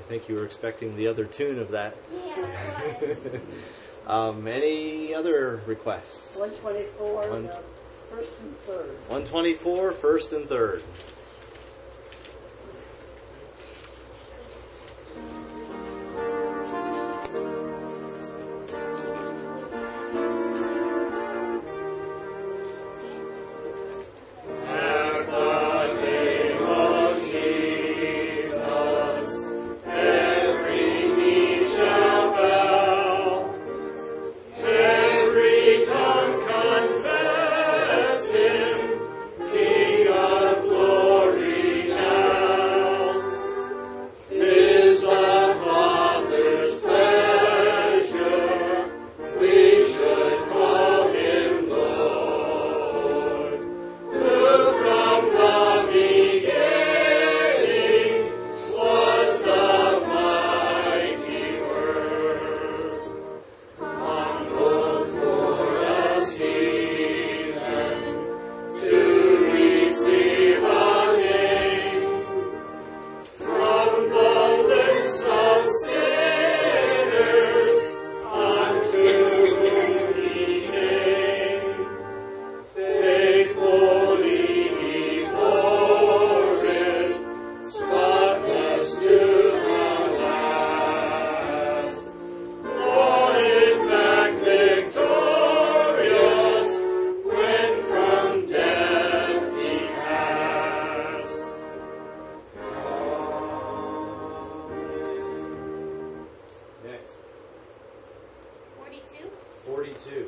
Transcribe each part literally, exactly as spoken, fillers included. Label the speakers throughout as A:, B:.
A: think you were expecting the other tune of that.
B: Yeah.
A: um, any other requests?
C: one twenty-four,
A: One-
C: the first and third.
A: one twenty-four, first and third. forty-two.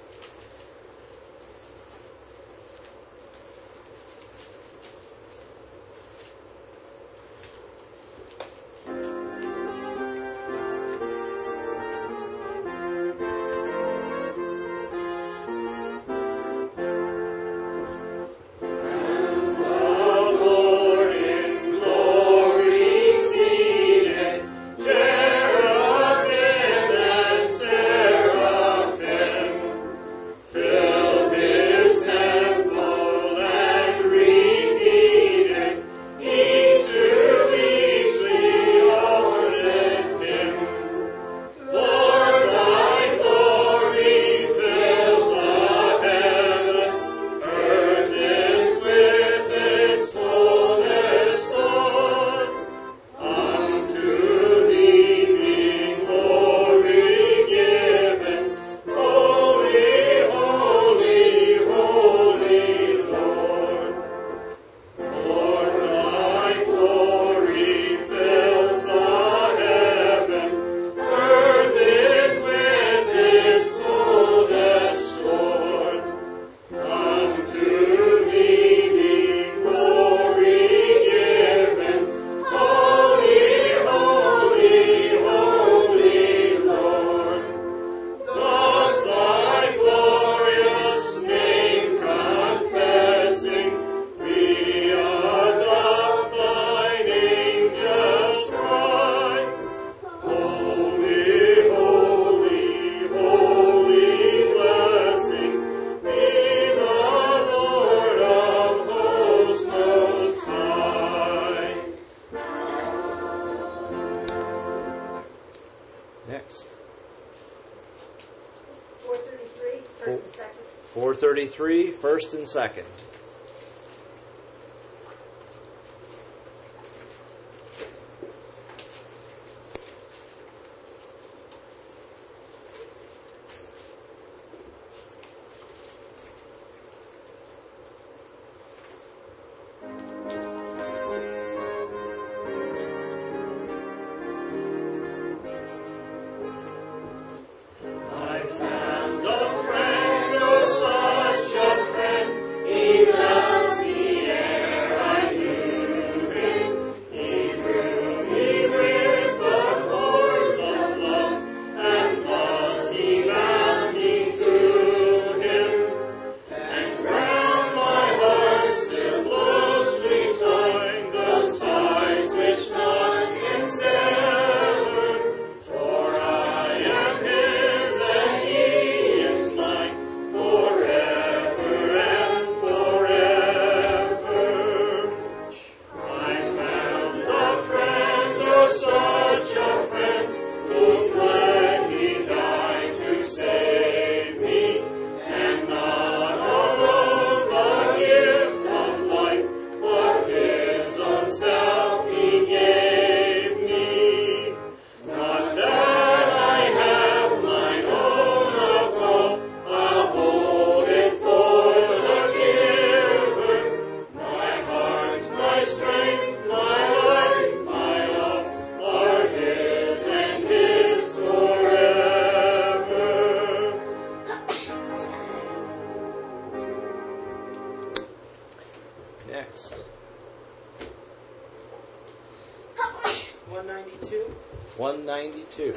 A: Next.
C: four thirty-three, first and second.
A: four thirty-three, first and second.
D: I found a friend, oh such a friend, he
B: one ninety-two.
A: one ninety-two.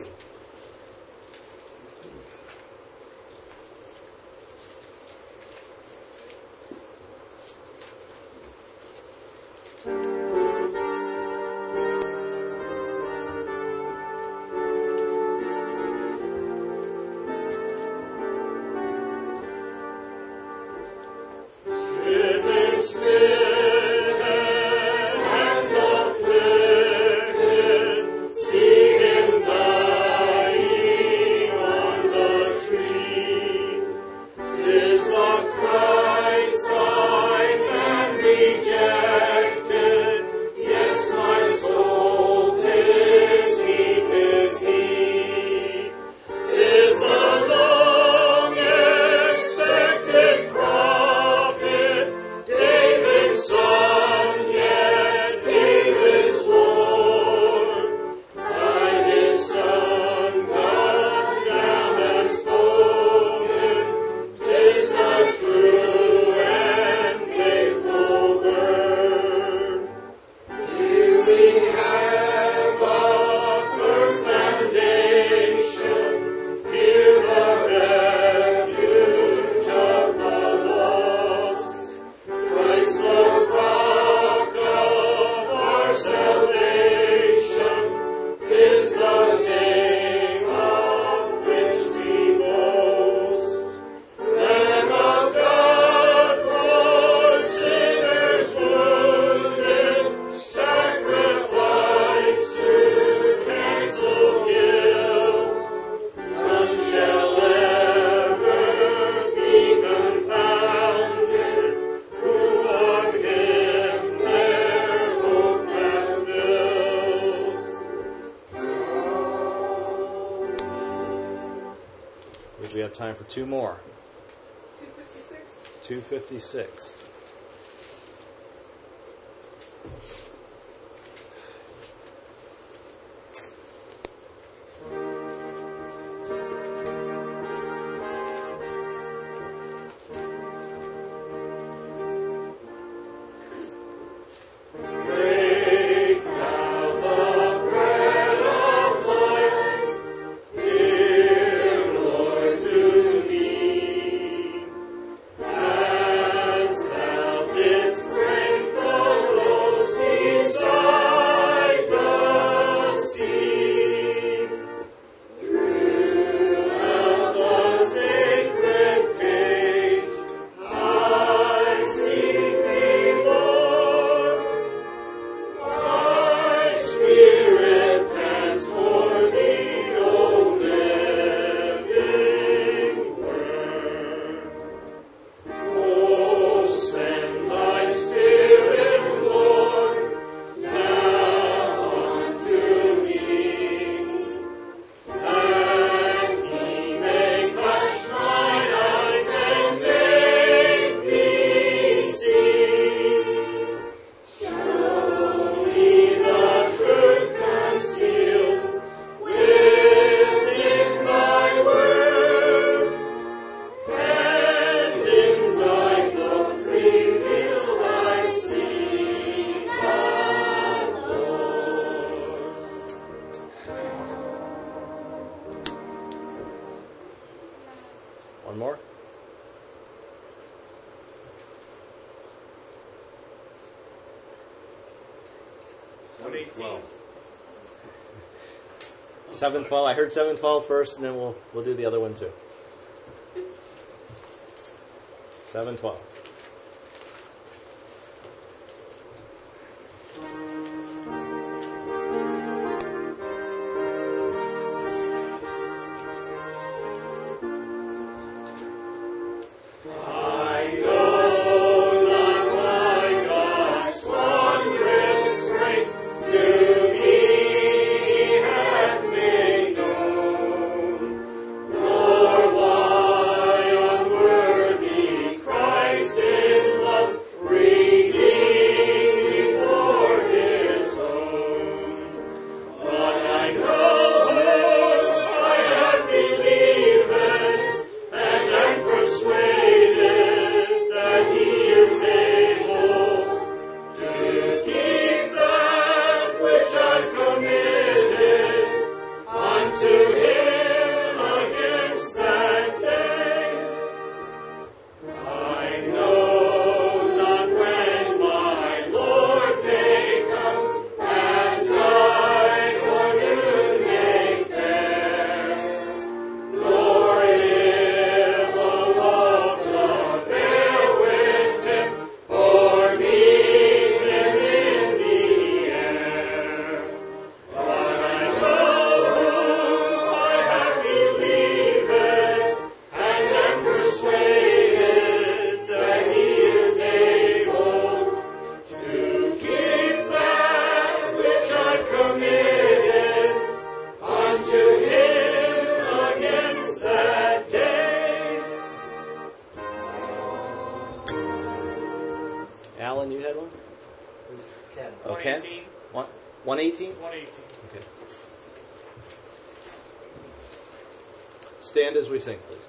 A: We have time for two more.
B: two fifty-six.
A: two fifty-six. One more.
B: one eighteen.
A: seven twelve. I heard seven twelve first, and then we'll we'll do the other one too. seven twelve.
D: Christ
A: one eighteen?
B: one eighteen.
A: Okay. Stand as we sing, please.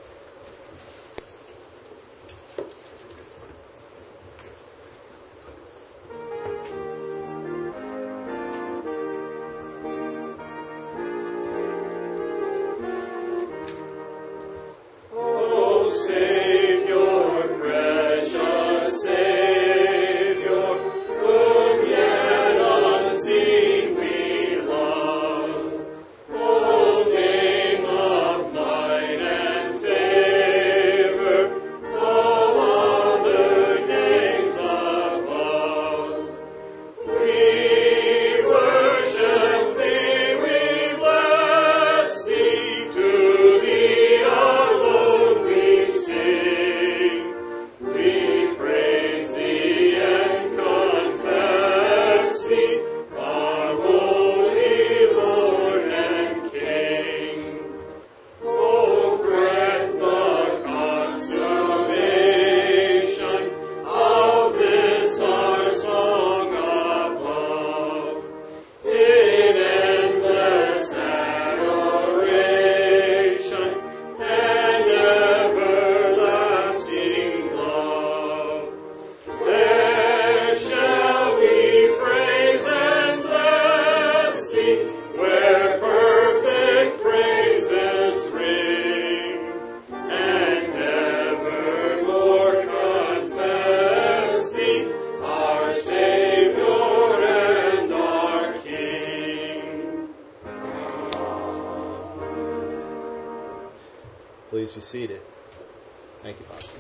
A: Please be seated. Thank you, Bob.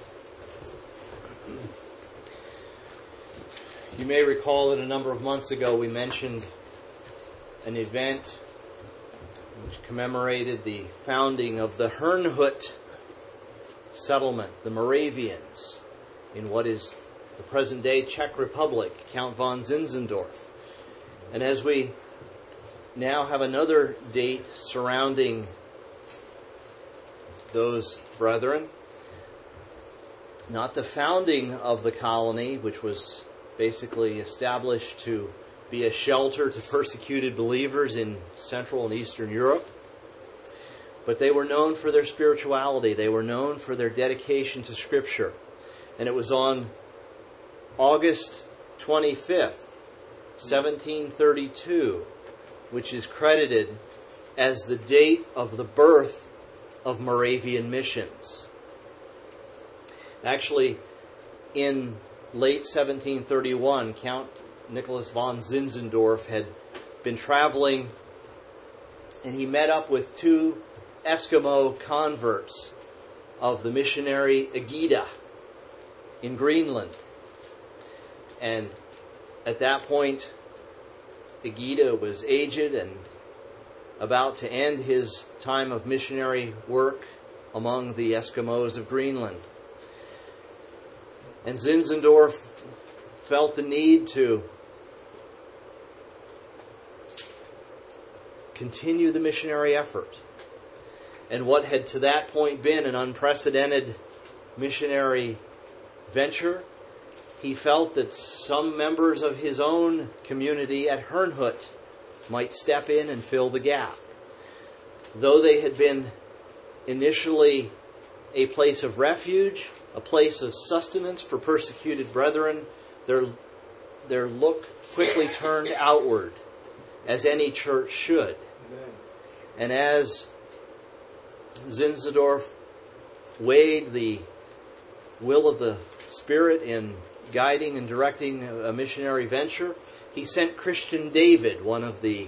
A: You may recall that a number of months ago we mentioned an event which commemorated the founding of the Herrnhut settlement, the Moravians, in what is the present-day Czech Republic, Count von Zinzendorf. And as we now have another date surrounding those brethren, not the founding of the colony, which was basically established to be a shelter to persecuted believers in Central and Eastern Europe, but they were known for their spirituality. They were known for their dedication to Scripture. And it was on August twenty-fifth, seventeen thirty-two, which is credited as the date of the birth of Moravian missions. Actually, in late seventeen thirty-one, Count Nicholas von Zinzendorf had been traveling, and he met up with two Eskimo converts of the missionary Egida in Greenland. And at that point, Egida was aged and about to end his time of missionary work among the Eskimos of Greenland. And Zinzendorf felt the need to continue the missionary effort. And what had to that point been an unprecedented missionary venture, he felt that some members of his own community at Herrnhut might step in and fill the gap. Though they had been initially a place of refuge, a place of sustenance for persecuted brethren, their, their look quickly turned outward, as any church should. Amen. And as Zinzendorf weighed the will of the Spirit in guiding and directing a missionary venture, he sent Christian David, one of the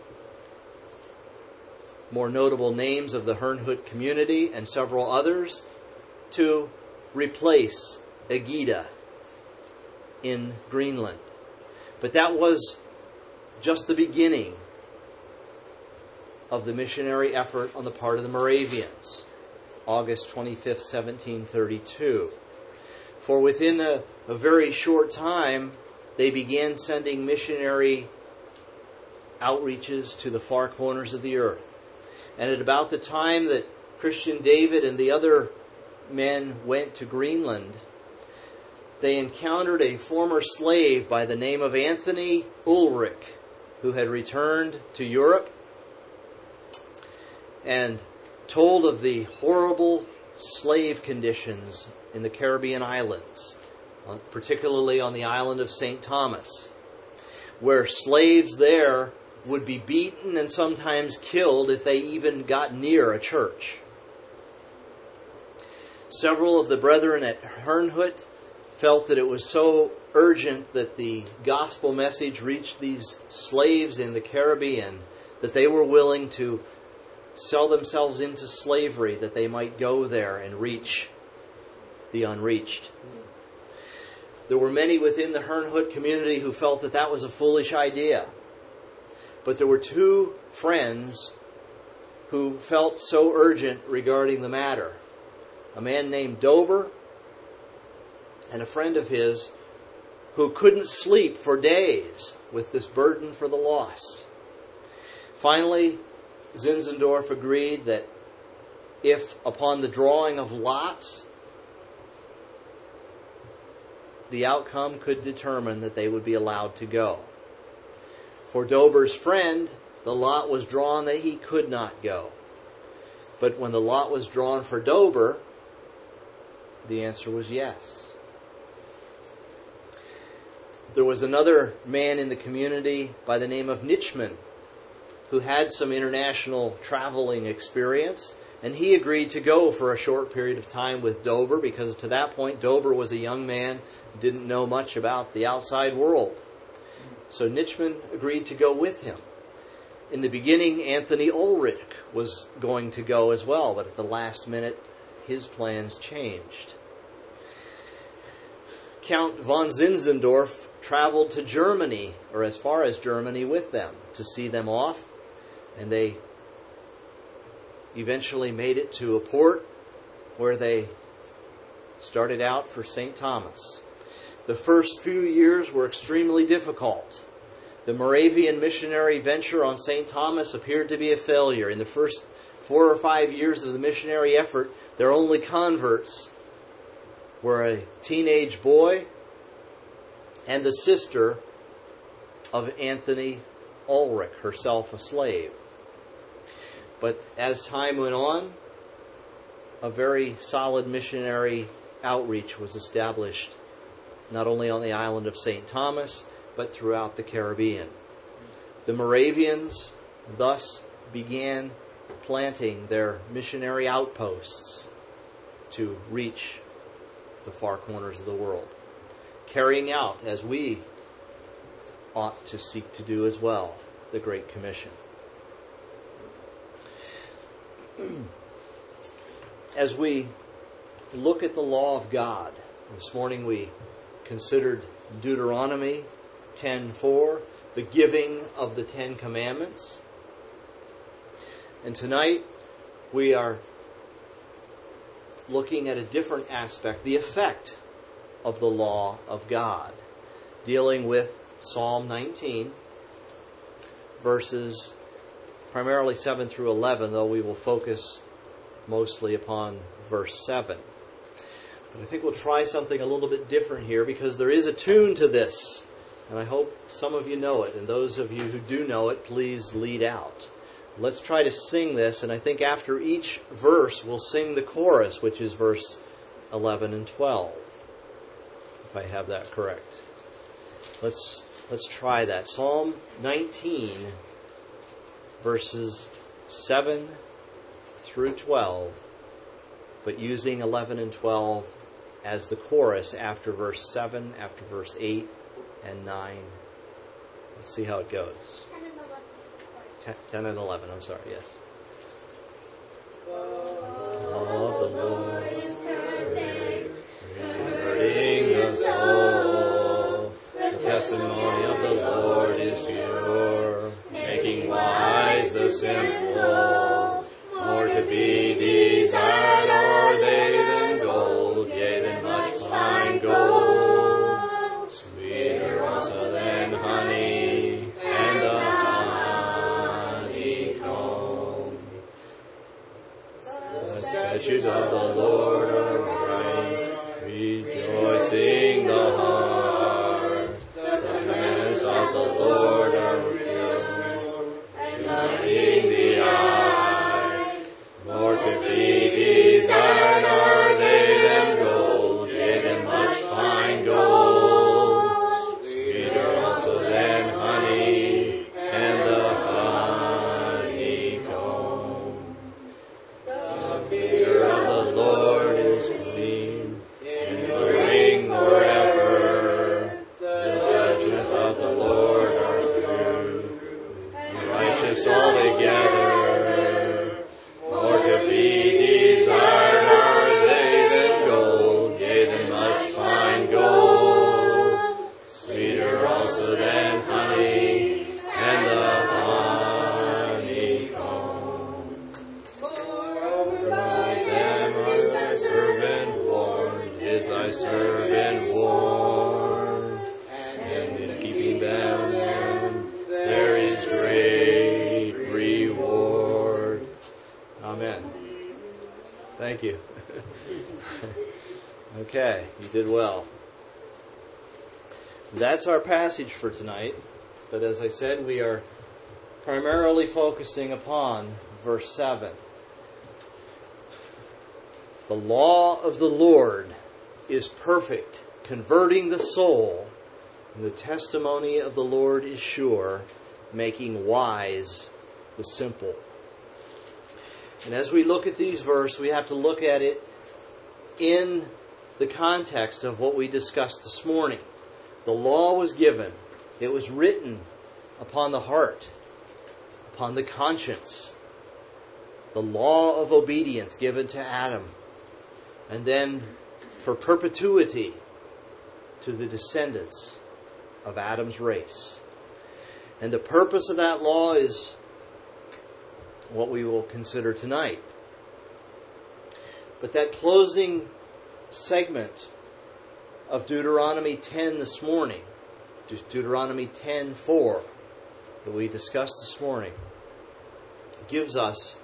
A: more notable names of the Herrnhut community, and several others, to replace Egida in Greenland. But that was just the beginning of the missionary effort on the part of the Moravians, August twenty-fifth, seventeen thirty-two. For within a, a very short time, they began sending missionary outreaches to the far corners of the earth. And at about the time that Christian David and the other men went to Greenland, they encountered a former slave by the name of Anthony Ulrich, who had returned to Europe and told of the horrible slave conditions in the Caribbean islands, particularly on the island of Saint Thomas, where slaves there would be beaten and sometimes killed if they even got near a church. Several of the brethren at Herrnhut felt that it was so urgent that the gospel message reached these slaves in the Caribbean that they were willing to sell themselves into slavery that they might go there and reach the unreached. There were many within the Herrnhut community who felt that that was a foolish idea. But there were two friends who felt so urgent regarding the matter. A man named Dober and a friend of his who couldn't sleep for days with this burden for the lost. Finally, Zinzendorf agreed that if, upon the drawing of lots, the outcome could determine that they would be allowed to go. For Dober's friend, the lot was drawn that he could not go. But when the lot was drawn for Dober, the answer was yes. There was another man in the community by the name of Nitschmann who had some international traveling experience, and he agreed to go for a short period of time with Dober because to that point Dober was a young man, didn't know much about the outside world. So Nitschmann agreed to go with him. In the beginning, Anthony Ulrich was going to go as well, but at the last minute, his plans changed. Count von Zinzendorf traveled to Germany, or as far as Germany, with them to see them off, and they eventually made it to a port where they started out for Saint Thomas. The first few years were extremely difficult. The Moravian missionary venture on Saint Thomas appeared to be a failure. In the first four or five years of the missionary effort, their only converts were a teenage boy and the sister of Anthony Ulrich, herself a slave. But as time went on, a very solid missionary outreach was established, not only on the island of Saint Thomas, but throughout the Caribbean. The Moravians thus began planting their missionary outposts to reach the far corners of the world, carrying out, as we ought to seek to do as well, the Great Commission. As we look at the law of God, this morning we considered Deuteronomy ten four, the giving of the Ten Commandments. And tonight we are looking at a different aspect, the effect of the law of God, dealing with Psalm nineteen, verses primarily seven through eleven, though we will focus mostly upon verse seven. But I think we'll try something a little bit different here because there is a tune to this, and I hope some of you know it, and those of you who do know it, please lead out. Let's try to sing this, and I think after each verse we'll sing the chorus, which is verse eleven and twelve, if I have that correct. Let's let's try that. Psalm nineteen, verses seven through twelve, but using eleven and twelve as the chorus after verse seven, after verse eight and nine. Let's see how it goes. ten and eleven, I'm sorry, yes. Of the Lord is perfect, converting the soul. The testimony of the Lord is pure, making wise the simple. More to be desired are they than gold, yea, than much fine gold. Sweeter also than honey, and the honeycomb. The statutes of the Lord are right, rejoicing the heart. The commandments of the Lord are precious altogether. More to be desired are they than gold, yea, than much fine gold. Sweeter also than honey, and the honeycomb. Moreover, by them is thy servant warned, is thy servant warned. And in keeping them, there is great reward. Amen. Thank you. Okay, you did well. That's our passage for tonight. But as I said, we are primarily focusing upon verse seven. The law of the Lord is perfect, converting the soul, and the testimony of the Lord is sure, making wise the simple. And as we look at these verses, we have to look at it in the context of what we discussed this morning. The law was given. It was written upon the heart, upon the conscience. The law of obedience given to Adam. And then for perpetuity to the descendants of Adam's race. And the purpose of that law is what we will consider tonight. But that closing segment of Deuteronomy ten this morning, Deuteronomy ten four, that we discussed this morning, gives us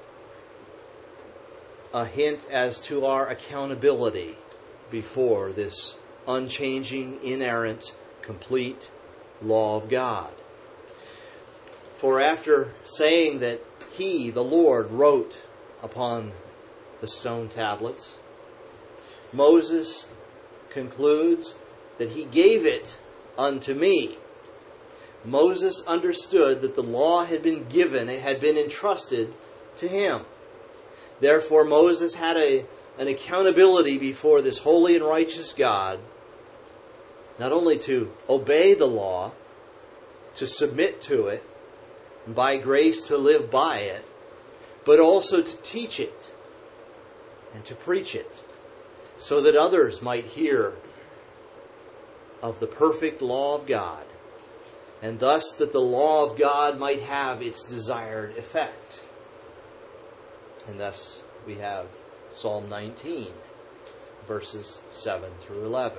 A: a hint as to our accountability before this unchanging, inerrant, complete law of God. For after saying that He, the Lord, wrote upon the stone tablets, Moses concludes that He gave it unto me. Moses understood that the law had been given, it had been entrusted to him. Therefore, Moses had a, an accountability before this holy and righteous God, not only to obey the law, to submit to it, and by grace to live by it, but also to teach it and to preach it, so that others might hear of the perfect law of God, and thus that the law of God might have its desired effect. And thus we have Psalm nineteen, verses seven through eleven.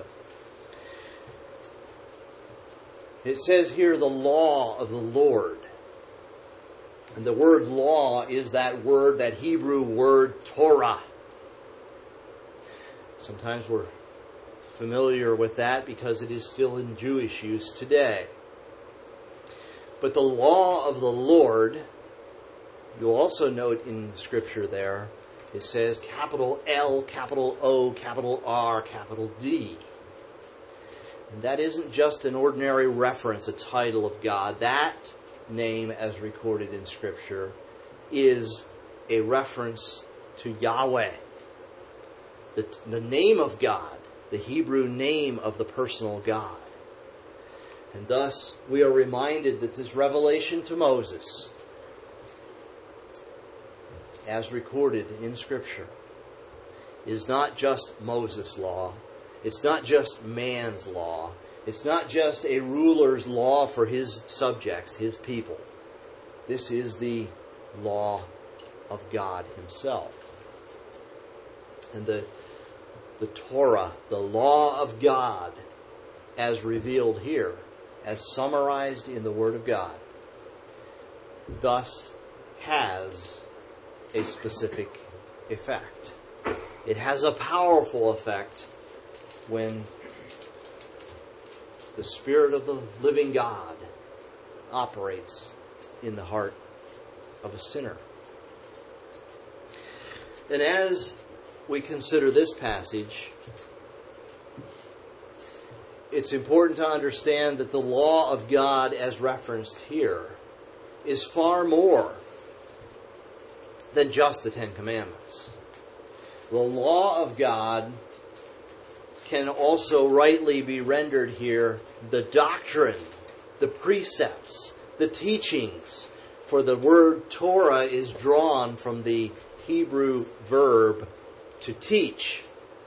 A: It says here, the law of the Lord. And the word law is that word, that Hebrew word Torah. Sometimes we're familiar with that because it is still in Jewish use today. But the law of the Lord, you'll also note in the scripture there, it says capital L, capital O, capital R, capital D. And that isn't just an ordinary reference, a title of God. That name, as recorded in Scripture, is a reference to Yahweh. The, the name of God, the Hebrew name of the personal God. And thus, we are reminded that this revelation to Moses, as recorded in Scripture, is not just Moses' law. It's not just man's law. It's not just a ruler's law for his subjects, his people. This is the law of God Himself. And the, the Torah, the law of God, as revealed here, as summarized in the Word of God, thus has a specific effect. It has a powerful effect when the Spirit of the living God operates in the heart of a sinner. And as we consider this passage, it's important to understand that the law of God, as referenced here, is far more than just the Ten Commandments. The law of God can also rightly be rendered here the doctrine, the precepts, the teachings, For the word Torah is drawn from the Hebrew verb to teach.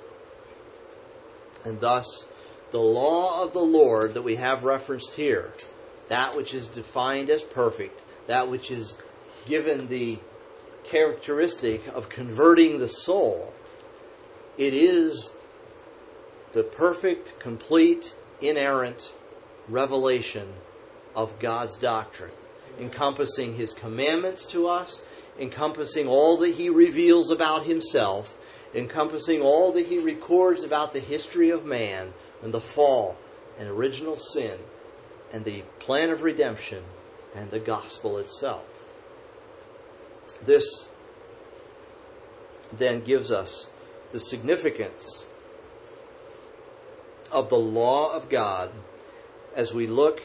A: And thus, the law of the Lord that we have referenced here, that which is defined as perfect, that which is given the characteristic of converting the soul, it is the perfect, complete, inerrant revelation of God's doctrine, encompassing His commandments to us, encompassing all that He reveals about Himself, encompassing all that He records about the history of man and the fall and original sin and the plan of redemption and the gospel itself. This then gives us the significance of the law of God as we look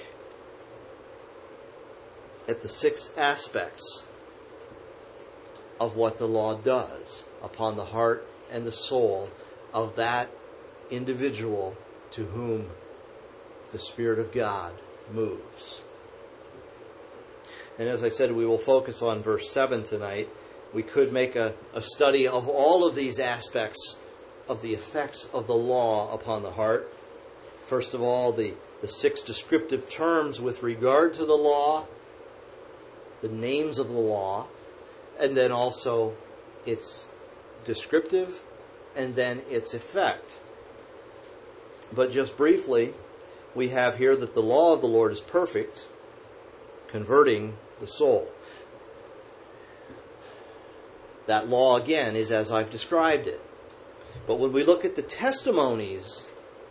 A: at the six aspects of what the law does upon the heart and the soul of that individual to whom the Spirit of God moves. And as I said, we will focus on verse seven tonight. We could make a, a study of all of these aspects of the effects of the law upon the heart. First of all, the, the six descriptive terms with regard to the law, the names of the law, and then also its descriptive, and then its effect. But just briefly, we have here that the law of the Lord is perfect, converting the soul. That law, again, is as I've described it. But when we look at the testimonies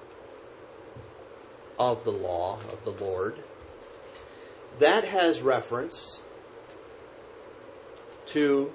A: of the law of the Lord, that has reference to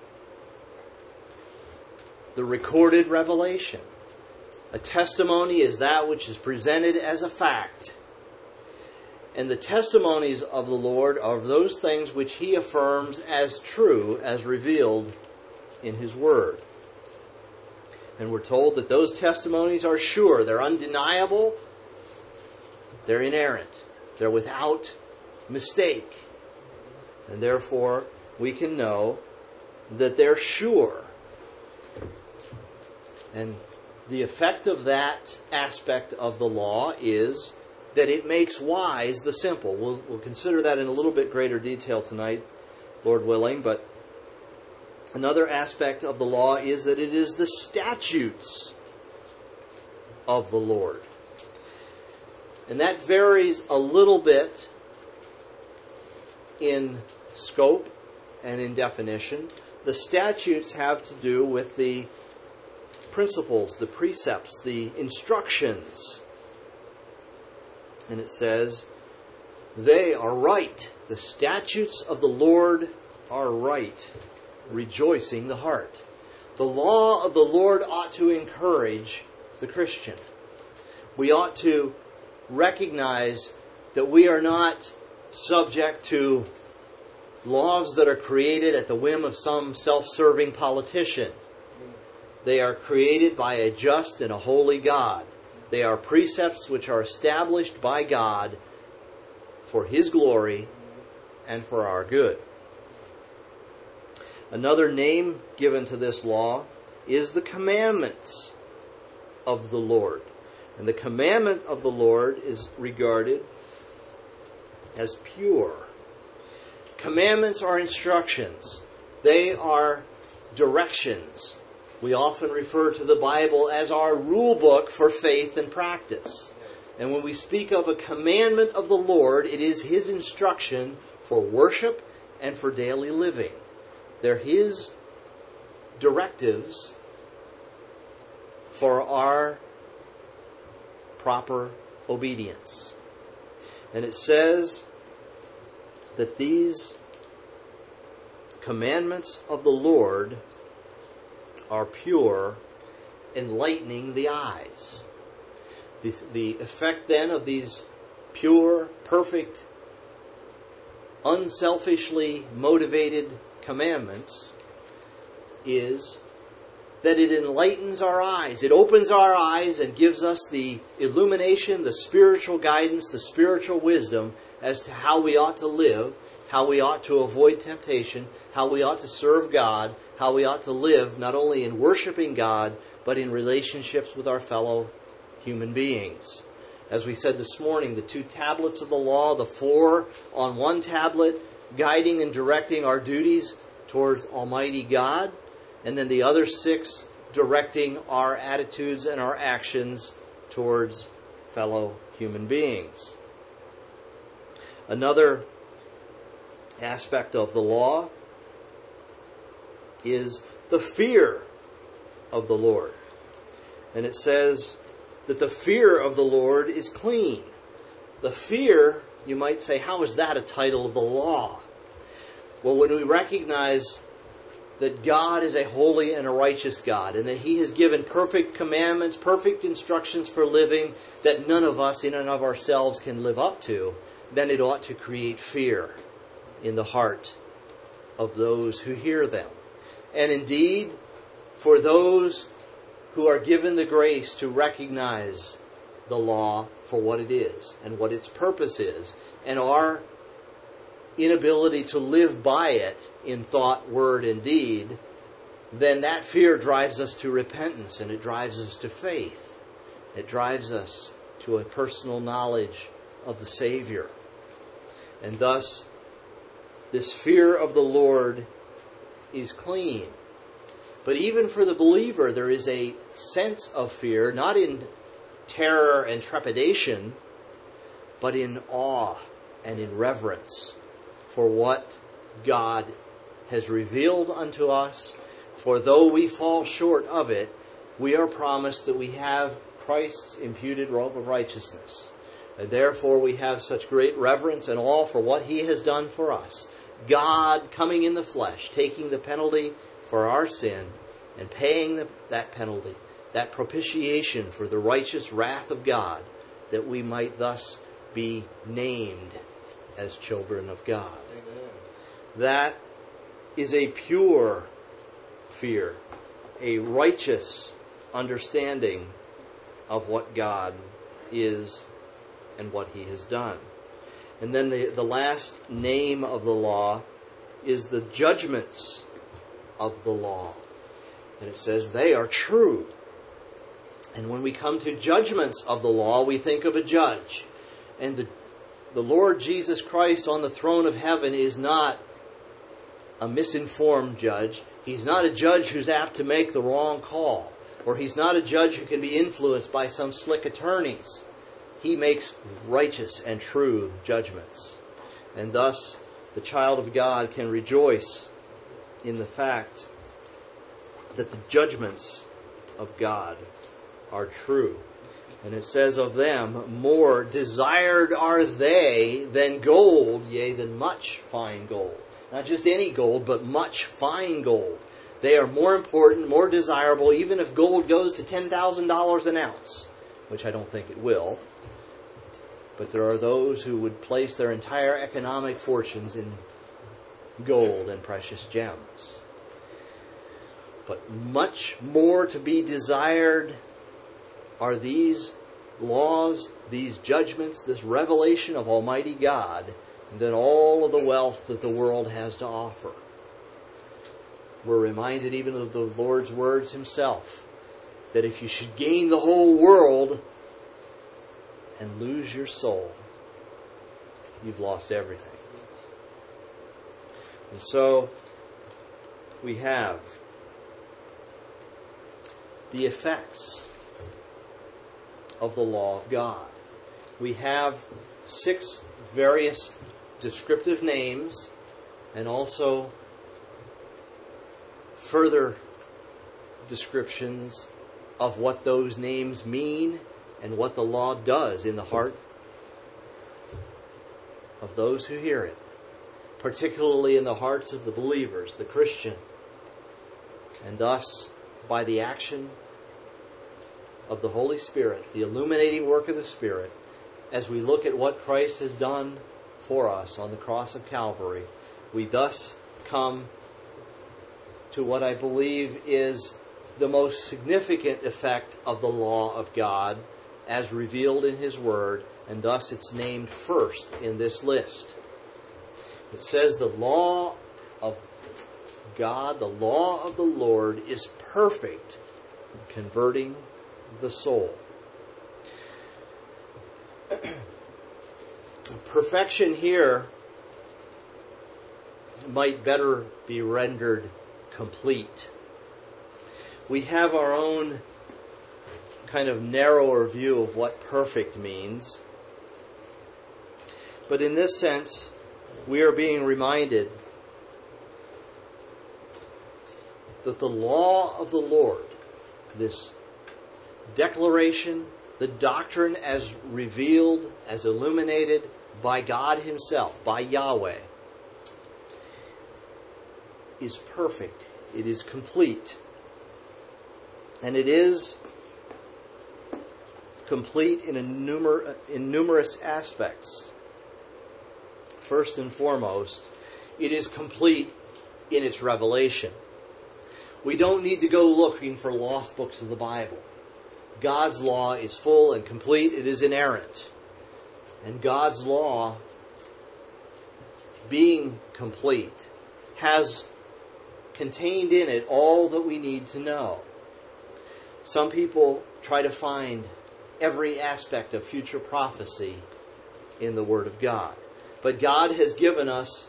A: the recorded revelation. A testimony is that which is presented as a fact. And the testimonies of the Lord are those things which He affirms as true, as revealed in His Word. And we're told that those testimonies are sure, they're undeniable, they're inerrant, they're without mistake. And therefore, we can know that they're sure. And the effect of that aspect of the law is that it makes wise the simple. We'll, we'll consider that in a little bit greater detail tonight, Lord willing. But another aspect of the law is that it is the statutes of the Lord. And that varies a little bit in scope and in definition. The statutes have to do with the principles, the precepts, the instructions. And it says, they are right. The statutes of the Lord are right, rejoicing the heart. The law of the Lord ought to encourage the Christian. We ought to recognize that we are not subject to laws that are created at the whim of some self-serving politician. They are created by a just and a holy God. They are precepts which are established by God for His glory and for our good. Another name given to this law is the commandments of the Lord. And the commandment of the Lord is regarded as pure. Commandments are instructions. They are directions. We often refer to the Bible as our rule book for faith and practice. And when we speak of a commandment of the Lord, it is His instruction for worship and for daily living. They're His directives for our proper obedience. And it says that these commandments of the Lord are pure, enlightening the eyes. The, the effect then of these pure, perfect, unselfishly motivated commandments is that it enlightens our eyes. It opens our eyes and gives us the illumination, the spiritual guidance, the spiritual wisdom as to how we ought to live how we ought to avoid temptation, how we ought to serve God, how we ought to live not only in worshiping God, but in relationships with our fellow human beings. As we said this morning, the two tablets of the law, the four on one tablet, guiding and directing our duties towards Almighty God, and then the other six directing our attitudes and our actions towards fellow human beings. Another aspect of the law is the fear of the Lord. And it says that the fear of the Lord is clean. The fear, you might say, how is that a title of the law? Well, when we recognize that God is a holy and a righteous God, and that He has given perfect commandments, perfect instructions for living that none of us in and of ourselves can live up to, then it ought to create fear in the heart of those who hear them. And indeed, for those who are given the grace to recognize the law for what it is and what its purpose is, and our inability to live by it in thought, word, and deed, then that fear drives us to repentance, and it drives us to faith. It drives us to a personal knowledge of the Savior. And thus, this fear of the Lord is clean. But even for the believer, there is a sense of fear, not in terror and trepidation, but in awe and in reverence for what God has revealed unto us. For though we fall short of it, we are promised that we have Christ's imputed robe of righteousness. And therefore we have such great reverence and awe for what He has done for us. God coming in the flesh, taking the penalty for our sin, and paying the, that penalty, that propitiation for the righteous wrath of God, that we might thus be named as children of God. Amen. That is a pure fear, a righteous understanding of what God is and what He has done. And then the, the last name of the law is the judgments of the law. And it says they are true. And when we come to judgments of the law, we think of a judge. And the, the Lord Jesus Christ on the throne of heaven is not a misinformed judge. He's not a judge who's apt to make the wrong call. Or He's not a judge who can be influenced by some slick attorneys. He makes righteous and true judgments. And thus, the child of God can rejoice in the fact that the judgments of God are true. And it says of them, more desired are they than gold, yea, than much fine gold. Not just any gold, but much fine gold. They are more important, more desirable, even if gold goes to ten thousand dollars an ounce, which I don't think it will. But there are those who would place their entire economic fortunes in gold and precious gems. But much more to be desired are these laws, these judgments, this revelation of Almighty God, than all of the wealth that the world has to offer. We're reminded even of the Lord's words Himself, that if you should gain the whole world and lose your soul, you've lost everything. And so, we have the effects of the law of God. We have six various descriptive names and also further descriptions of what those names mean and what the law does in the heart of those who hear it, particularly in the hearts of the believers, the Christian. And thus, by the action of the Holy Spirit, the illuminating work of the Spirit, as we look at what Christ has done for us on the cross of Calvary, we thus come to what I believe is the most significant effect of the law of God as revealed in His Word, and thus it's named first in this list. It says the law of God, the law of the Lord is perfect in converting the soul. Perfection here might better be rendered complete. We have our own kind of narrower view of what perfect means. But in this sense, we are being reminded that the law of the Lord, this declaration, the doctrine as revealed, as illuminated by God Himself, by Yahweh, is perfect. It is complete. And it is complete in, a numer- in numerous aspects. First and foremost, it is complete in its revelation. We don't need to go looking for lost books of the Bible. God's law is full and complete. It is inerrant. And God's law, being complete, has contained in it all that we need to know. Some people try to find every aspect of future prophecy in the Word of God. But God has given us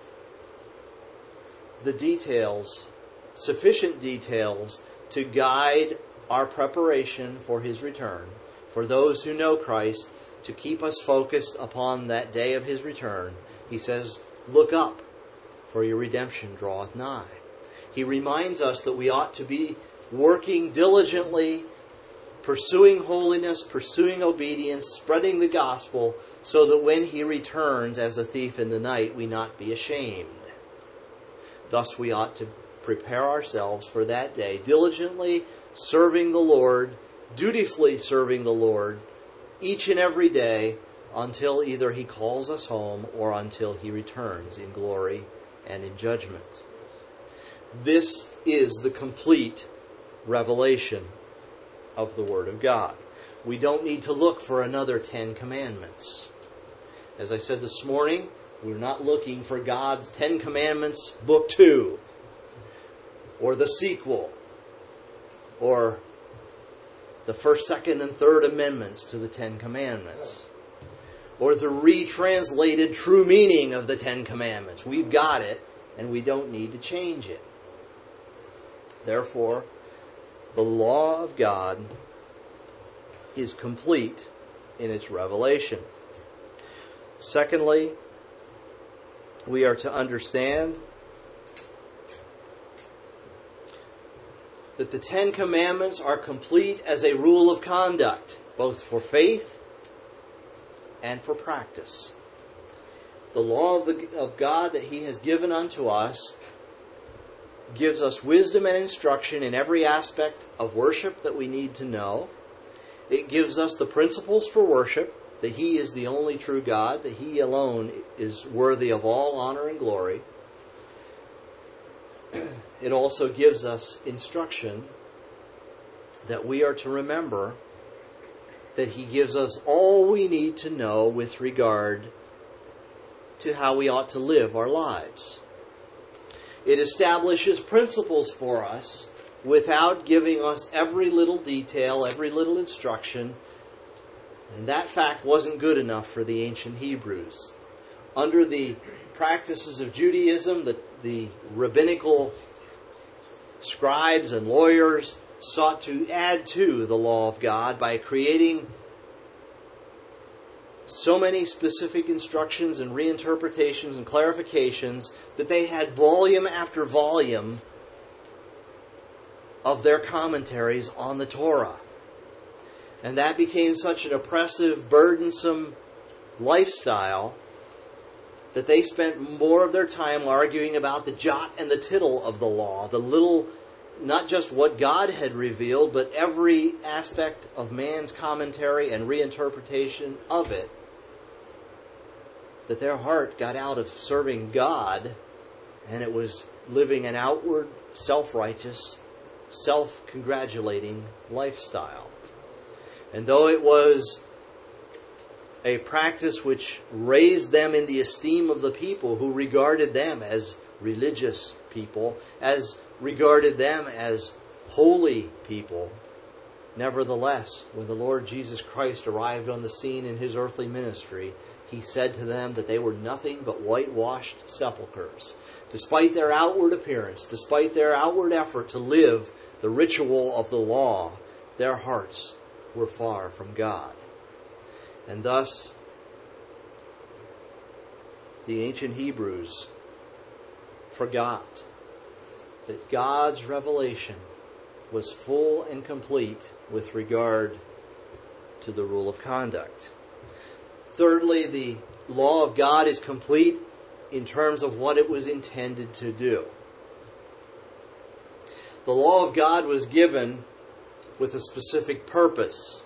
A: the details, sufficient details, to guide our preparation for His return. For those who know Christ, to keep us focused upon that day of His return. He says, look up, for your redemption draweth nigh. He reminds us that we ought to be working diligently, pursuing holiness, pursuing obedience, spreading the gospel, so that when He returns as a thief in the night, we not be ashamed. Thus we ought to prepare ourselves for that day, diligently serving the Lord, dutifully serving the Lord, each and every day, until either He calls us home or until He returns in glory and in judgment. This is the complete revelation of the Word of God. We don't need to look for another Ten Commandments. As I said this morning, we're not looking for God's Ten Commandments, Book two, or the sequel, or the first, second, and third amendments to the Ten Commandments, or the retranslated true meaning of the Ten Commandments. We've got it, and we don't need to change it. Therefore, the law of God is complete in its revelation. Secondly, we are to understand that the Ten Commandments are complete as a rule of conduct, both for faith and for practice. The law of, the, of God that He has given unto us gives us wisdom and instruction in every aspect of worship that we need to know. It gives us the principles for worship, that He is the only true God, that He alone is worthy of all honor and glory. It also gives us instruction that we are to remember that He gives us all we need to know with regard to how we ought to live our lives. It establishes principles for us without giving us every little detail, every little instruction. And that fact wasn't good enough for the ancient Hebrews. Under the practices of Judaism, the, the rabbinical scribes and lawyers sought to add to the law of God by creating so many specific instructions and reinterpretations and clarifications that they had volume after volume of their commentaries on the Torah. And that became such an oppressive, burdensome lifestyle that they spent more of their time arguing about the jot and the tittle of the law, the little, not just what God had revealed, but every aspect of man's commentary and reinterpretation of it, that their heart got out of serving God, and it was living an outward, self-righteous, self-congratulating lifestyle. And though it was a practice which raised them in the esteem of the people who regarded them as religious people, as regarded them as holy people. Nevertheless, when the Lord Jesus Christ arrived on the scene in his earthly ministry, he said to them that they were nothing but whitewashed sepulchres. Despite their outward appearance, despite their outward effort to live the ritual of the law, their hearts were far from God. And thus, the ancient Hebrews forgot that God's revelation was full and complete with regard to the rule of conduct. Thirdly, the law of God is complete in terms of what it was intended to do. The law of God was given with a specific purpose.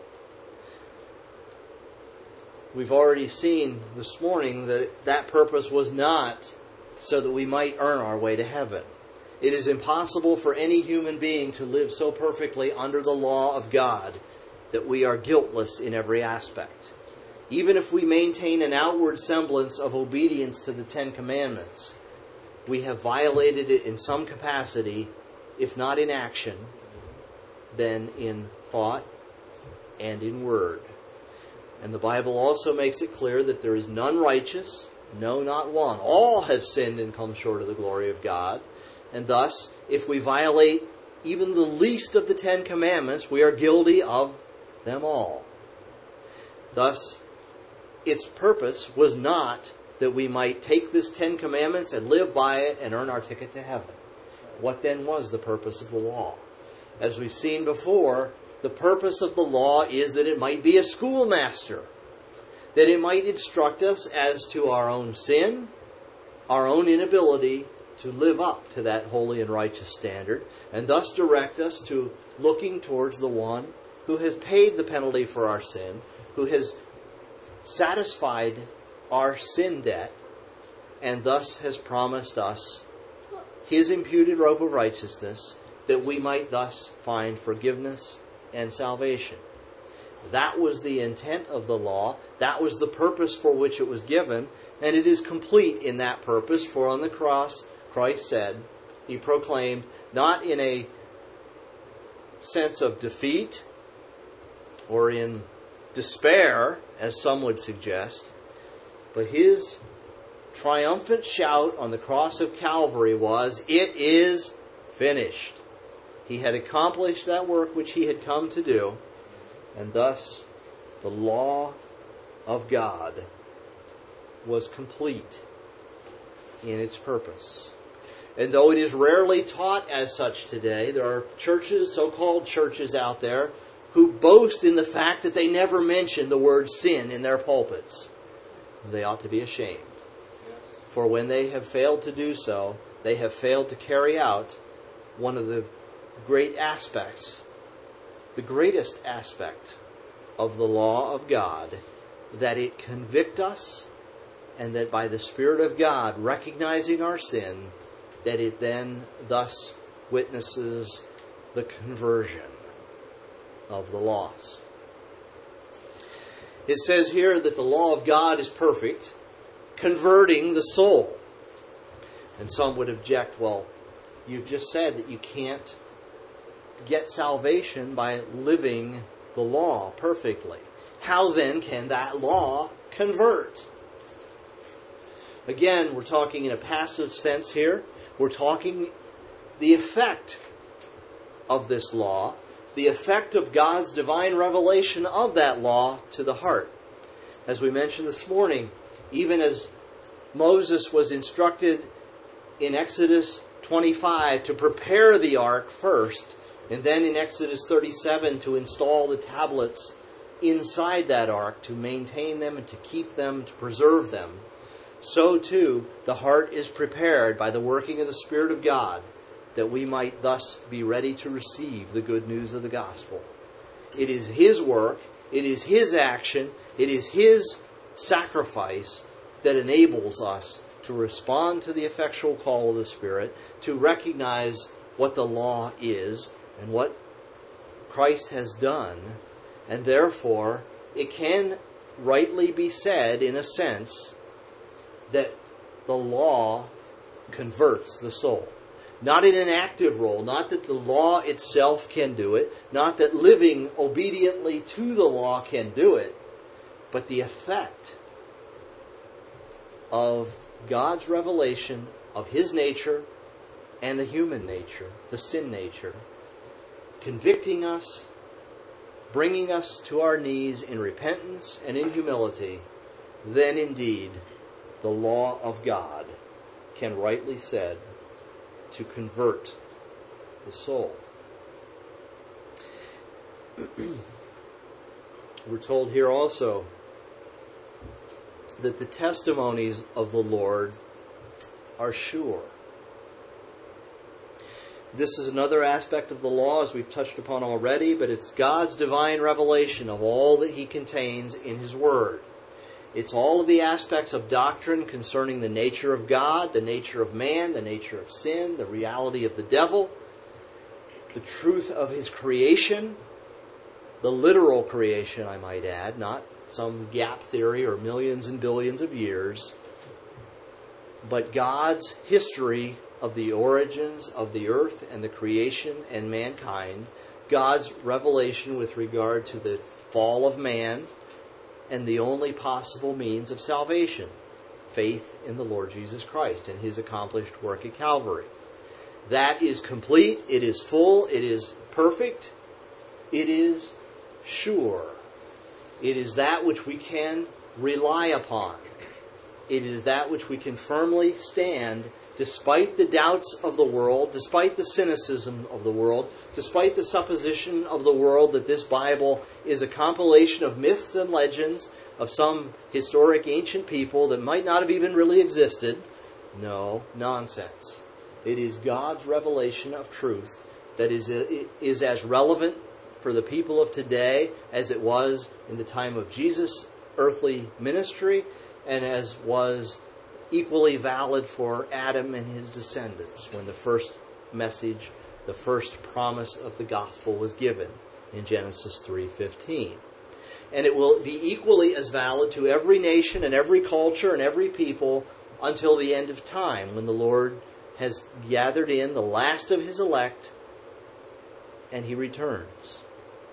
A: We've already seen this morning that that purpose was not so that we might earn our way to heaven. It is impossible for any human being to live so perfectly under the law of God that we are guiltless in every aspect. Even if we maintain an outward semblance of obedience to the Ten Commandments, we have violated it in some capacity, if not in action, then in thought and in word. And the Bible also makes it clear that there is none righteous, no, not one. All have sinned and come short of the glory of God. And thus, if we violate even the least of the Ten Commandments, we are guilty of them all. Thus, its purpose was not that we might take this Ten Commandments and live by it and earn our ticket to heaven. What then was the purpose of the law? As we've seen before, the purpose of the law is that it might be a schoolmaster, that it might instruct us as to our own sin, our own inability to live up to that holy and righteous standard, and thus direct us to looking towards the one who has paid the penalty for our sin, who has satisfied our sin debt, and thus has promised us his imputed robe of righteousness, that we might thus find forgiveness and salvation. That was the intent of the law. That was the purpose for which it was given, and it is complete in that purpose, for on the cross, Christ said, he proclaimed, not in a sense of defeat or in despair, as some would suggest, but his triumphant shout on the cross of Calvary was, "It is finished." He had accomplished that work which he had come to do, and thus the law of God was complete in its purpose. And though it is rarely taught as such today, there are churches, so-called churches out there, who boast in the fact that they never mention the word sin in their pulpits. They ought to be ashamed. For when they have failed to do so, they have failed to carry out one of the great aspects, the greatest aspect of the law of God, that it convict us, and that by the Spirit of God, recognizing our sin, that it then thus witnesses the conversion of the lost. It says here that the law of God is perfect, converting the soul. And some would object, well, you've just said that you can't get salvation by living the law perfectly. How then can that law convert? Again, we're talking in a passive sense here. We're talking the effect of this law, the effect of God's divine revelation of that law to the heart. As we mentioned this morning, even as Moses was instructed in Exodus twenty-five to prepare the ark first, and then in Exodus thirty-seven to install the tablets inside that ark, to maintain them and to keep them, to preserve them, so too the heart is prepared by the working of the Spirit of God, that we might thus be ready to receive the good news of the gospel. It is His work, it is His action, it is His sacrifice that enables us to respond to the effectual call of the Spirit, to recognize what the law is and what Christ has done, and therefore it can rightly be said, in a sense, that the law converts the soul. Not in an active role, not that the law itself can do it, not that living obediently to the law can do it, but the effect of God's revelation of His nature and the human nature, the sin nature, convicting us, bringing us to our knees in repentance and in humility, then indeed the law of God can rightly said to convert the soul. We're told here also that the testimonies of the Lord are sure. This is another aspect of the law, as we've touched upon already, but it's God's divine revelation of all that He contains in His Word. It's all of the aspects of doctrine concerning the nature of God, the nature of man, the nature of sin, the reality of the devil, the truth of His creation, the literal creation, I might add, not some gap theory or millions and billions of years, but God's history of the origins of the earth and the creation and mankind, God's revelation with regard to the fall of man, and the only possible means of salvation, faith in the Lord Jesus Christ and His accomplished work at Calvary. That is complete, it is full, it is perfect, it is sure. It is that which we can rely upon. It is that which we can firmly stand despite the doubts of the world, despite the cynicism of the world, despite the supposition of the world that this Bible is a compilation of myths and legends of some historic ancient people that might not have even really existed. No, nonsense. It is God's revelation of truth that is, is as relevant for the people of today as it was in the time of Jesus' earthly ministry, and as was equally valid for Adam and his descendants when the first message, the first promise of the gospel was given in Genesis three fifteen. And it will be equally as valid to every nation and every culture and every people until the end of time, when the Lord has gathered in the last of His elect and He returns.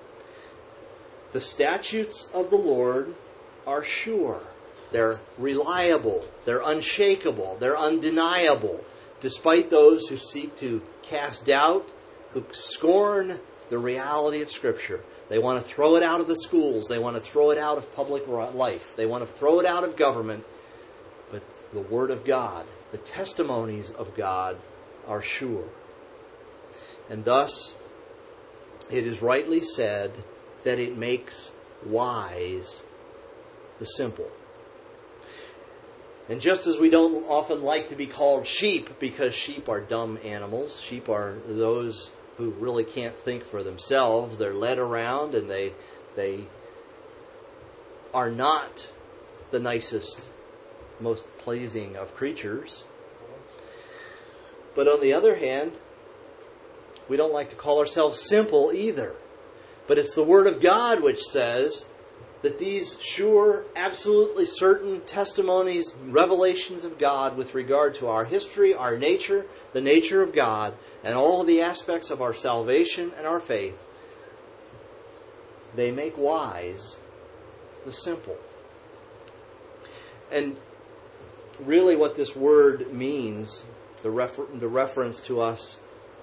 A: The statutes of the Lord are sure. They're reliable, they're unshakable, they're undeniable, despite those who seek to cast doubt, who scorn the reality of Scripture. They want to throw it out of the schools, they want to throw it out of public life, they want to throw it out of government. But the Word of God, the testimonies of God are sure. And thus, it is rightly said that it makes wise the simple. And just as we don't often like to be called sheep, because sheep are dumb animals, sheep are those who really can't think for themselves. They're led around and they they are not the nicest, most pleasing of creatures. But on the other hand, we don't like to call ourselves simple either. But it's the Word of God which says that these sure, absolutely certain testimonies, revelations of God with regard to our history, our nature, the nature of God, and all of the aspects of our salvation and our faith, they make wise the simple. And really what this word means, the, refer- the reference to us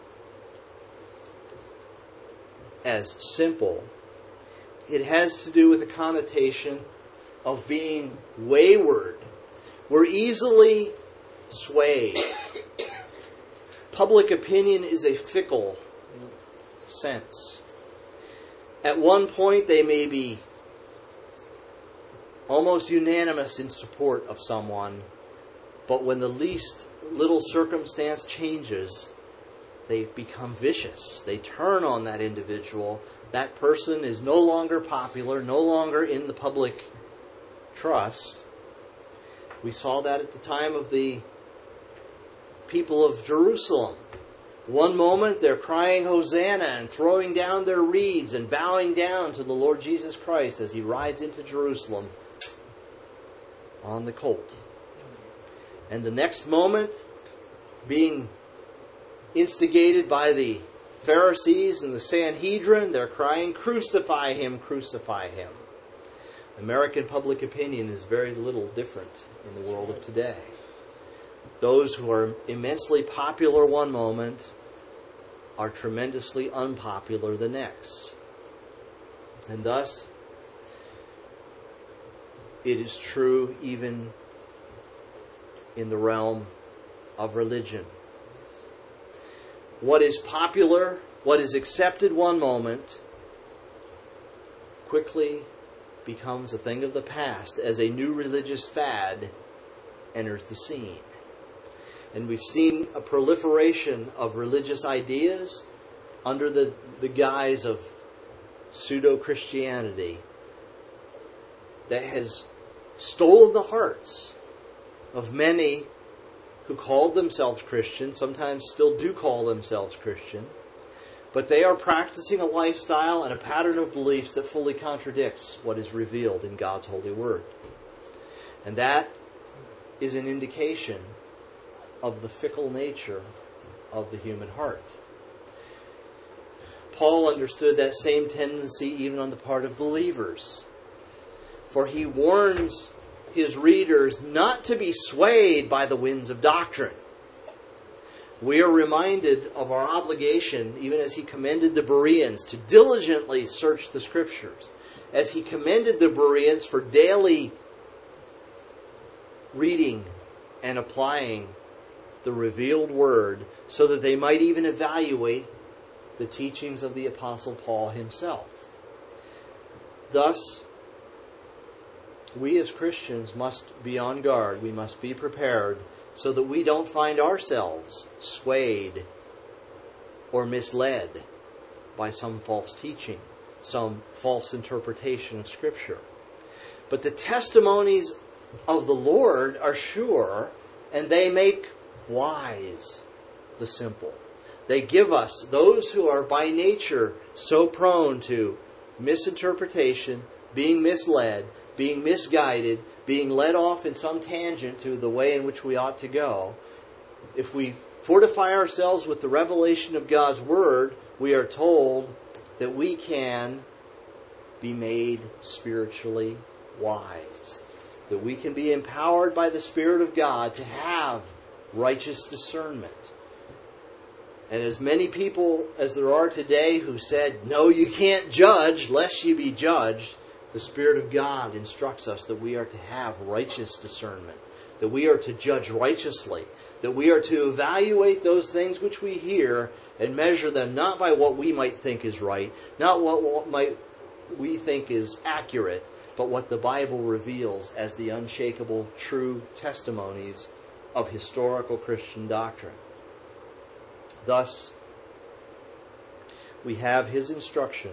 A: as simple, it has to do with the connotation of being wayward. We're easily swayed. Public opinion is a fickle sense. At one point, they may be almost unanimous in support of someone, but when the least little circumstance changes, they become vicious. They turn on that individual. That person is no longer popular, no longer in the public trust. We saw that at the time of the people of Jerusalem. One moment they're crying Hosanna and throwing down their reeds and bowing down to the Lord Jesus Christ as He rides into Jerusalem. on the colt. And the next moment, being instigated by the Pharisees and the Sanhedrin, they're crying, "Crucify him, crucify him." American public opinion is very little different in the world of today. Those who are immensely popular one moment are tremendously unpopular the next. And thus, it is true even in the realm of religion. What is popular, what is accepted one moment, quickly becomes a thing of the past as a new religious fad enters the scene. And we've seen a proliferation of religious ideas under the, the guise of pseudo-Christianity that has stolen the hearts of many who called themselves Christian, sometimes still do call themselves Christian, but they are practicing a lifestyle and a pattern of beliefs that fully contradicts what is revealed in God's holy word. And that is an indication of the fickle nature of the human heart. Paul understood that same tendency even on the part of believers. For he warns his readers not to be swayed by the winds of doctrine. We are reminded of our obligation, even as he commended the Bereans, to diligently search the Scriptures. As he commended the Bereans for daily reading and applying the revealed Word, so that they might even evaluate the teachings of the Apostle Paul himself. Thus, we as Christians must be on guard. We must be prepared so that we don't find ourselves swayed or misled by some false teaching, some false interpretation of Scripture. But the testimonies of the Lord are sure, and they make wise the simple. They give us, those who are by nature so prone to misinterpretation, being misled, being misguided, being led off in some tangent to the way in which we ought to go, if we fortify ourselves with the revelation of God's Word, we are told that we can be made spiritually wise. That we can be empowered by the Spirit of God to have righteous discernment. And as many people as there are today who said, "No, you can't judge lest you be judged," the Spirit of God instructs us that we are to have righteous discernment, that we are to judge righteously, that we are to evaluate those things which we hear and measure them not by what we might think is right, not what might we think is accurate, but what the Bible reveals as the unshakable, true testimonies of historical Christian doctrine. Thus, we have his instruction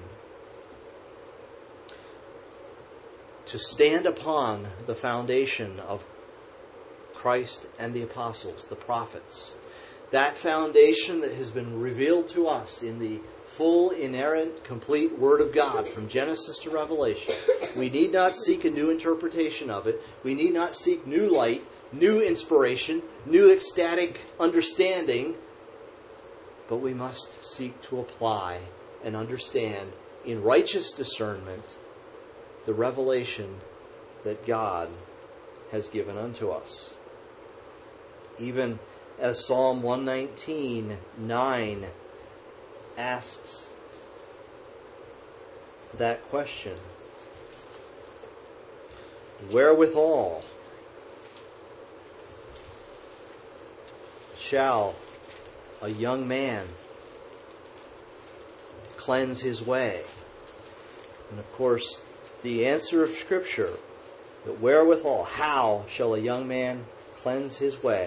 A: to stand upon the foundation of Christ and the apostles, the prophets. That foundation that has been revealed to us in the full, inerrant, complete Word of God from Genesis to Revelation. We need not seek a new interpretation of it. We need not seek new light, new inspiration, new ecstatic understanding. But we must seek to apply and understand in righteous discernment the revelation that God has given unto us. Even as Psalm one nineteen, nine asks that question, wherewithal shall a young man cleanse his way? And of course, the answer of Scripture, that wherewithal, how shall a young man cleanse his way?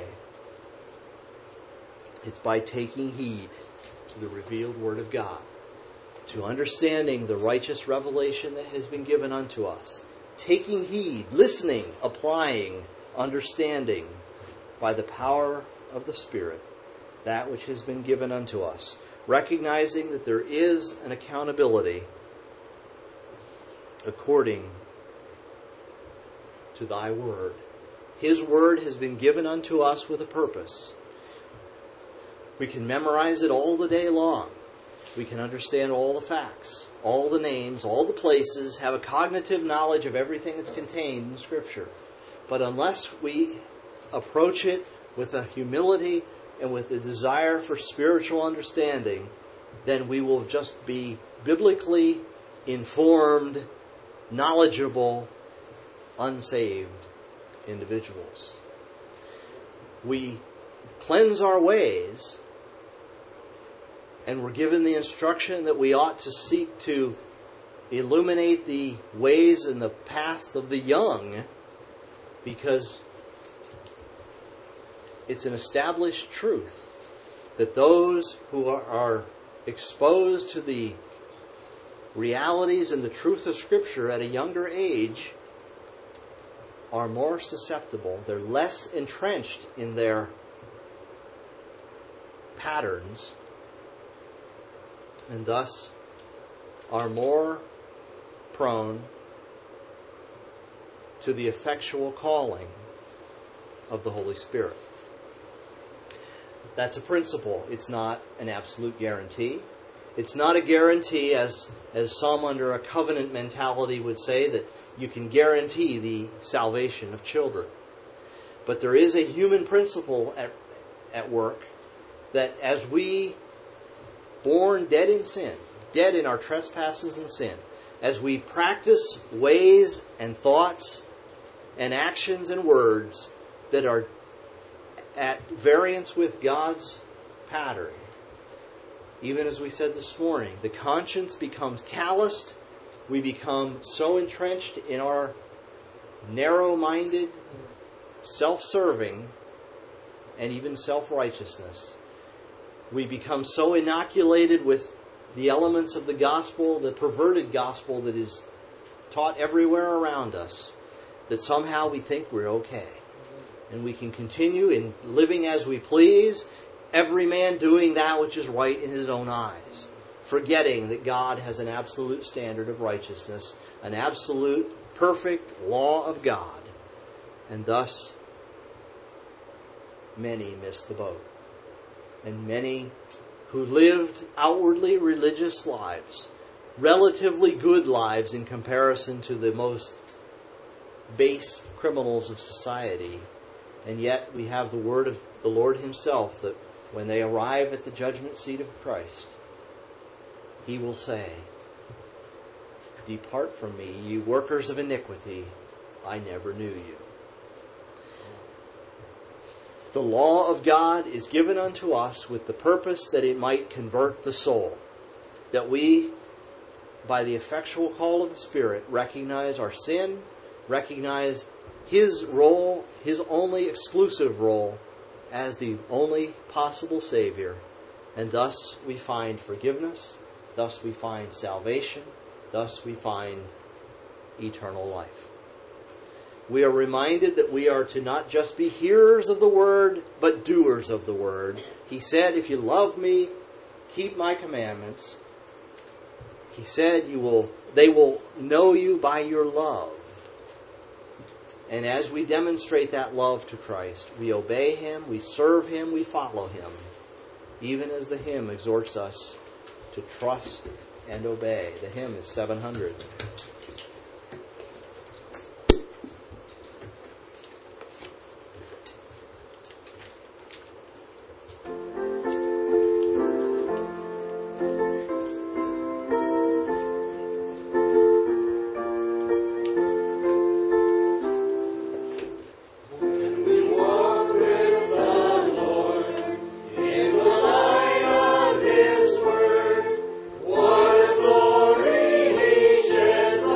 A: It's by taking heed to the revealed Word of God, to understanding the righteous revelation that has been given unto us, taking heed, listening, applying, understanding by the power of the Spirit that which has been given unto us, recognizing that there is an accountability according to thy word, His Word has been given unto us with a purpose. We can memorize it all the day long. We can understand all the facts, all the names, all the places, have a cognitive knowledge of everything that's contained in Scripture. But unless we approach it with a humility and with a desire for spiritual understanding, then we will just be biblically informed, knowledgeable, unsaved individuals. We cleanse our ways, and we're given the instruction that we ought to seek to illuminate the ways and the paths of the young, because it's an established truth that those who are, are exposed to the realities and the truth of Scripture at a younger age are more susceptible. They're less entrenched in their patterns, and thus are more prone to the effectual calling of the Holy Spirit. That's a principle. It's not an absolute guarantee. It's not a guarantee, as, as some under a covenant mentality would say, that you can guarantee the salvation of children. But there is a human principle at, at work that as we, born dead in sin, dead in our trespasses and sin, as we practice ways and thoughts and actions and words that are at variance with God's pattern, even as we said this morning, the conscience becomes calloused. We become so entrenched in our narrow-minded, self-serving, and even self-righteousness. We become so inoculated with the elements of the gospel, the perverted gospel that is taught everywhere around us, that somehow we think we're okay. And we can continue in living as we please, every man doing that which is right in his own eyes, forgetting that God has an absolute standard of righteousness, an absolute, perfect law of God. And thus, many miss the boat. And many who lived outwardly religious lives, relatively good lives in comparison to the most base criminals of society. And yet we have the word of the Lord Himself that when they arrive at the judgment seat of Christ, He will say, "Depart from me, you workers of iniquity, I never knew you." The law of God is given unto us with the purpose that it might convert the soul, that we, by the effectual call of the Spirit, recognize our sin, recognize His role, His only exclusive role as the only possible Savior, and thus we find forgiveness, thus we find salvation, thus we find eternal life. We are reminded that we are to not just be hearers of the Word, but doers of the Word. He said, "If you love me, keep my commandments." He said, "You will, they will know you by your love." And as we demonstrate that love to Christ, we obey Him, we serve Him, we follow Him, even as the hymn exhorts us to trust and obey. The hymn is seven hundred.
D: What a glory He sheds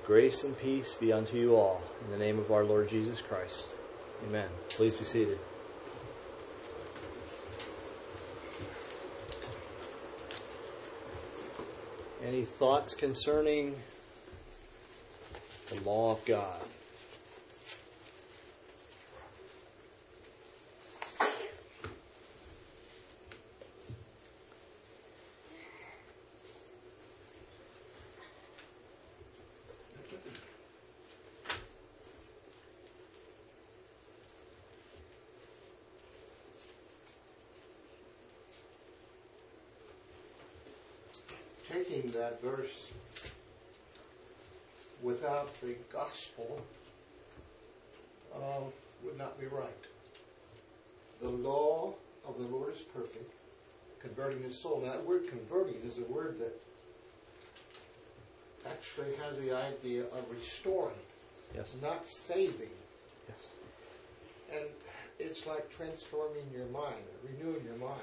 A: Grace and peace be unto you all. In the name of our Lord Jesus Christ. Amen. Please be seated. Any thoughts concerning the law of God?
D: Taking that verse without the gospel um, would not be right. The law of the Lord is perfect, converting his soul. Now, that word converting is a word that actually has the idea of restoring,
A: Yes.
D: not saving.
A: Yes.
D: And it's like transforming your mind, renewing your mind.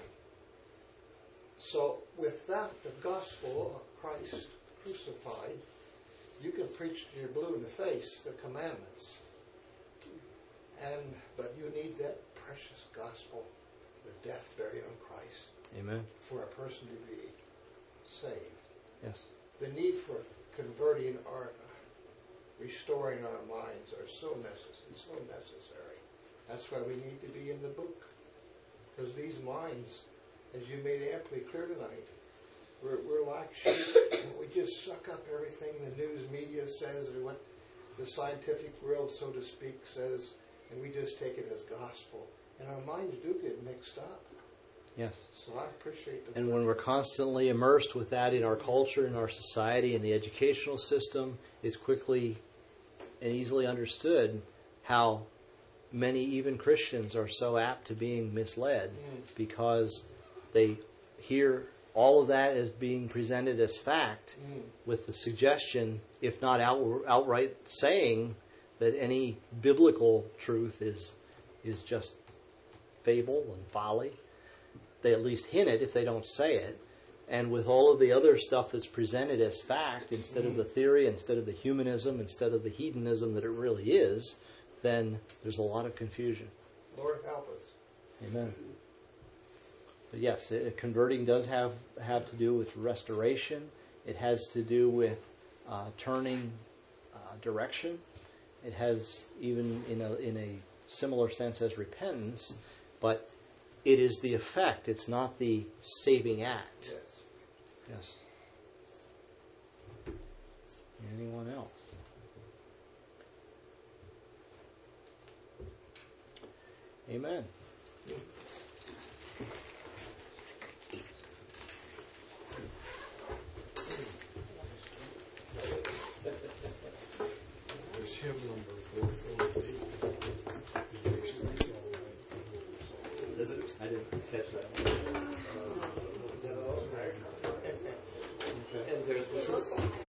D: So without the gospel of Christ crucified, you can preach to your blue in the face the commandments. And but you need that precious gospel, the death, burial in Christ,
A: Amen.
D: for a person to be saved.
A: Yes.
D: The need for converting or restoring our minds are so necessary. So necessary. That's why we need to be in the book, because these minds, as you made amply clear tonight, we're, we're like sheep. We just suck up everything the news media says, or what the scientific world, so to speak, says, and we just take it as gospel. And our minds do get mixed up.
A: Yes.
D: So I appreciate the...
A: And when we're constantly immersed with that in our culture, in our society, in the educational system, it's quickly and easily understood how many, even Christians, are so apt to being misled
D: Mm.
A: because they hear all of that as being presented as fact,
D: Mm.
A: with the suggestion, if not out, outright saying, that any biblical truth is is just fable and folly. They at least hint it if they don't say it. And with all of the other stuff that's presented as fact, instead of the theory, instead of the humanism, instead of the hedonism that it really is, then there's a lot of confusion.
D: Lord help us.
A: Amen. But yes, it, converting does have have to do with restoration. It has to do with uh, turning uh, direction. It has even in a in a similar sense as repentance, but it is the effect. It's not the saving act.
D: Yes.
A: Yes. Anyone else? Amen.
D: There's hymn number four forty-eight.
A: Is it? I didn't catch that.
D: And there's